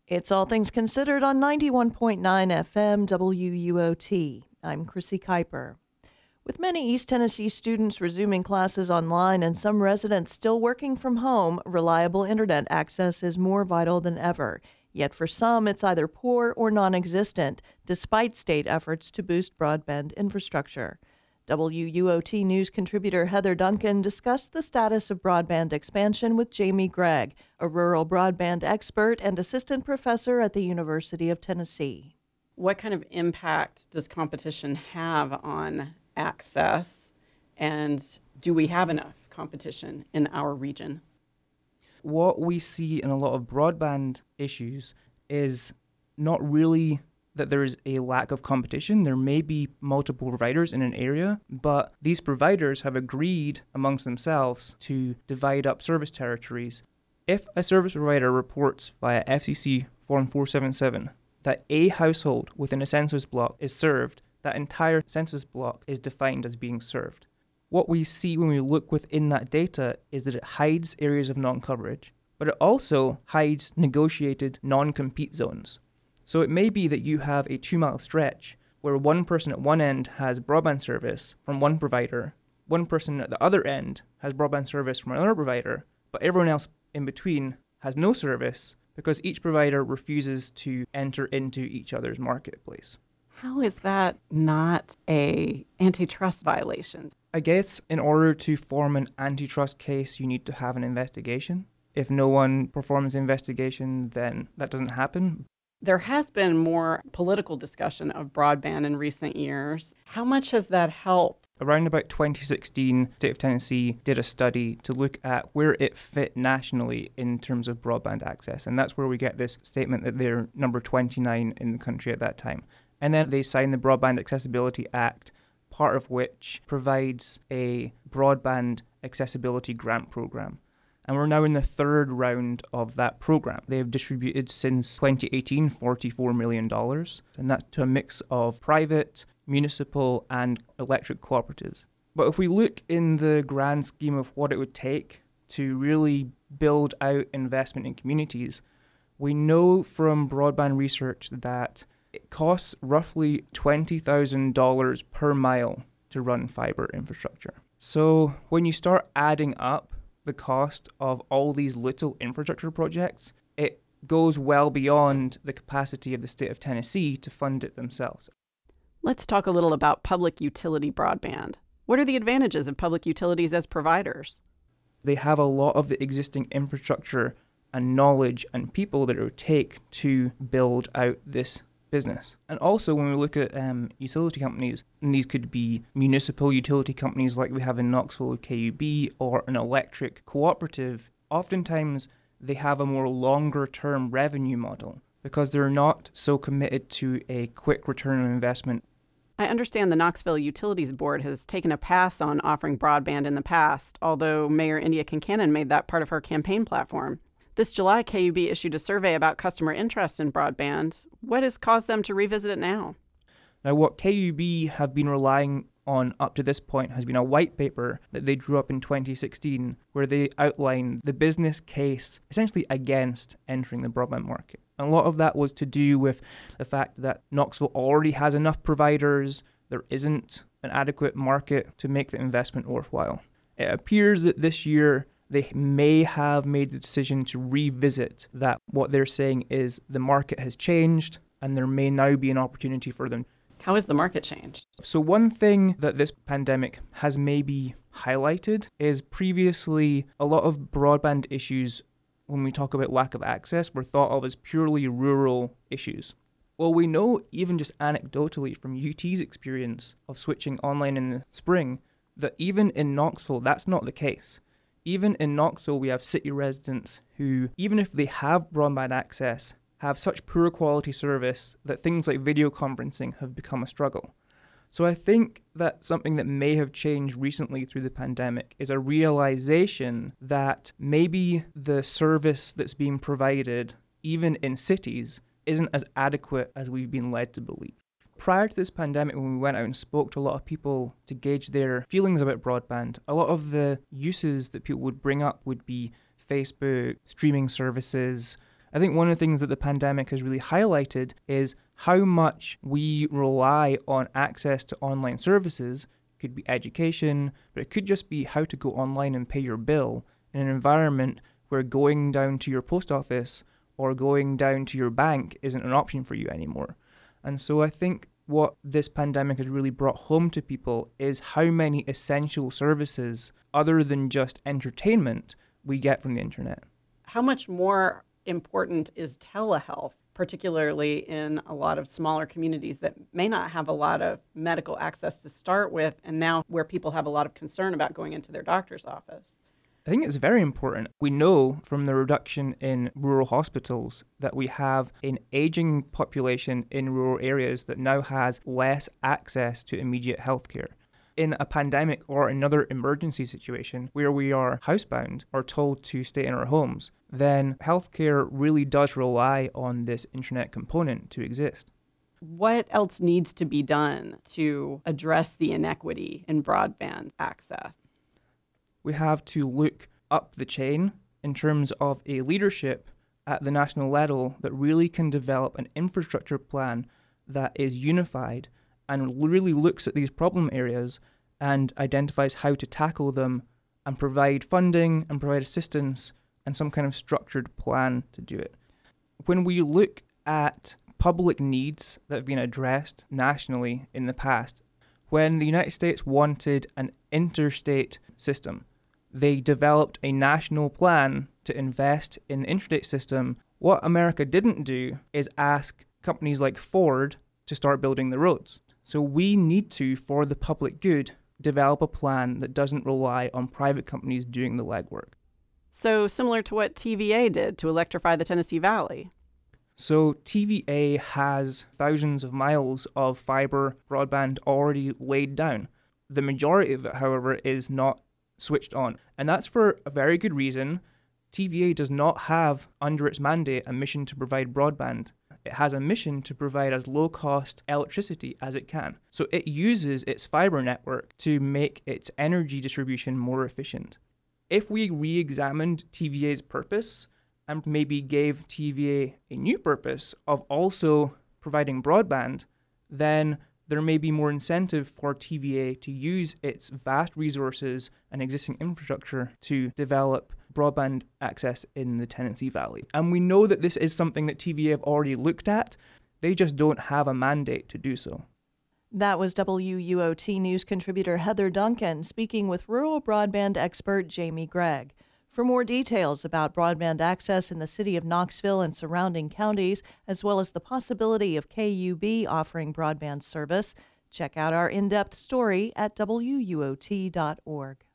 It's All Things Considered on 91.9 FM WUOT. I'm Chrissy Kuiper. With many East Tennessee students resuming classes online and some residents still working from home, reliable internet access is more vital than ever. Yet for some, it's either poor or non-existent, despite state efforts to boost broadband infrastructure. WUOT News contributor Heather Duncan discussed the status of broadband expansion with Jamie Gregg, a rural broadband expert and assistant professor at the University of Tennessee. What kind of impact does competition have on access, and do we have enough competition in our region? What we see in a lot of broadband issues is not really that there is a lack of competition. There may be multiple providers in an area, but these providers have agreed amongst themselves to divide up service territories. If a service provider reports via FCC Form 477 that a household within a census block is served, that entire census block is defined as being served. What we see when we look within that data is that it hides areas of non-coverage, but it also hides negotiated non-compete zones. So it may be that you have a 2-mile stretch where one person at one end has broadband service from one provider, one person at the other end has broadband service from another provider, but everyone else in between has no service because each provider refuses to enter into each other's marketplace. How is that not an antitrust violation? I guess in order to form an antitrust case, you need to have an investigation. If no one performs the investigation, then that doesn't happen. There has been more political discussion of broadband in recent years. How much has that helped? Around about 2016, the state of Tennessee did a study to look at where it fit nationally in terms of broadband access. And that's where we get this statement that they're number 29 in the country at that time. And then they signed the Broadband Accessibility Act, part of which provides a broadband accessibility grant program. And we're now in the third round of that program. They've distributed since 2018 $44 million, and that's to a mix of private, municipal, and electric cooperatives. But if we look in the grand scheme of what it would take to really build out investment in communities, we know from broadband research that it costs roughly $20,000 per mile to run fiber infrastructure. So when you start adding up the cost of all these little infrastructure projects, it goes well beyond the capacity of the state of Tennessee to fund it themselves. Let's talk a little about public utility broadband. What are the advantages of public utilities as providers? They have a lot of the existing infrastructure and knowledge and people that it would take to build out this business. And also when we look at utility companies, and these could be municipal utility companies like we have in Knoxville with KUB, or an electric cooperative, oftentimes they have a more longer term revenue model because they're not so committed to a quick return on investment. I understand the Knoxville Utilities Board has taken a pass on offering broadband in the past, although Mayor India Kincannon made that part of her campaign platform. This July, KUB issued a survey about customer interest in broadband. What has caused them to revisit it now? Now, what KUB have been relying on up to this point has been a white paper that they drew up in 2016, where they outlined the business case essentially against entering the broadband market. And a lot of that was to do with the fact that Knoxville already has enough providers, there isn't an adequate market to make the investment worthwhile. It appears that this year they may have made the decision to revisit that. What they're saying is the market has changed and there may now be an opportunity for them. How has the market changed? So one thing that this pandemic has maybe highlighted is previously a lot of broadband issues, when we talk about lack of access, were thought of as purely rural issues. Well, we know even just anecdotally from UT's experience of switching online in the spring that even in Knoxville, that's not the case. Even in Knoxville, we have city residents who, even if they have broadband access, have such poor quality service that things like video conferencing have become a struggle. So I think that something that may have changed recently through the pandemic is a realization that maybe the service that's being provided, even in cities, isn't as adequate as we've been led to believe. Prior to this pandemic, when we went out and spoke to a lot of people to gauge their feelings about broadband, a lot of the uses that people would bring up would be Facebook, streaming services, I think one of the things that the pandemic has really highlighted is how much we rely on access to online services. It could be education, but it could just be how to go online and pay your bill in an environment where going down to your post office or going down to your bank isn't an option for you anymore. And so I think what this pandemic has really brought home to people is how many essential services, other than just entertainment, we get from the internet. How much more important is telehealth, particularly in a lot of smaller communities that may not have a lot of medical access to start with, and now where people have a lot of concern about going into their doctor's office? I think it's very important. We know from the reduction in rural hospitals that we have an aging population in rural areas that now has less access to immediate healthcare. In a pandemic or another emergency situation where we are housebound or told to stay in our homes, then healthcare really does rely on this internet component to exist. What else needs to be done to address the inequity in broadband access? We have to look up the chain in terms of a leadership at the national level that really can develop an infrastructure plan that is unified and really looks at these problem areas and identifies how to tackle them and provide funding and provide assistance and some kind of structured plan to do it. When we look at public needs that have been addressed nationally in the past, when the United States wanted an interstate system, they developed a national plan to invest in the interstate system. What America didn't do is ask companies like Ford to start building the roads. So we need to, for the public good, develop a plan that doesn't rely on private companies doing the legwork. So similar to what TVA did to electrify the Tennessee Valley. So TVA has thousands of miles of fiber broadband already laid down. The majority of it, however, is not switched on. And that's for a very good reason. TVA does not have under its mandate a mission to provide broadband. It has a mission to provide as low-cost electricity as it can. So it uses its fiber network to make its energy distribution more efficient. If we re-examined TVA's purpose and maybe gave TVA a new purpose of also providing broadband, then there may be more incentive for TVA to use its vast resources and existing infrastructure to develop broadband access in the Tennessee Valley. And we know that this is something that TVA have already looked at. They just don't have a mandate to do so. That was WUOT News contributor Heather Duncan speaking with rural broadband expert Jamie Gregg. For more details about broadband access in the city of Knoxville and surrounding counties, as well as the possibility of KUB offering broadband service, check out our in-depth story at WUOT.org.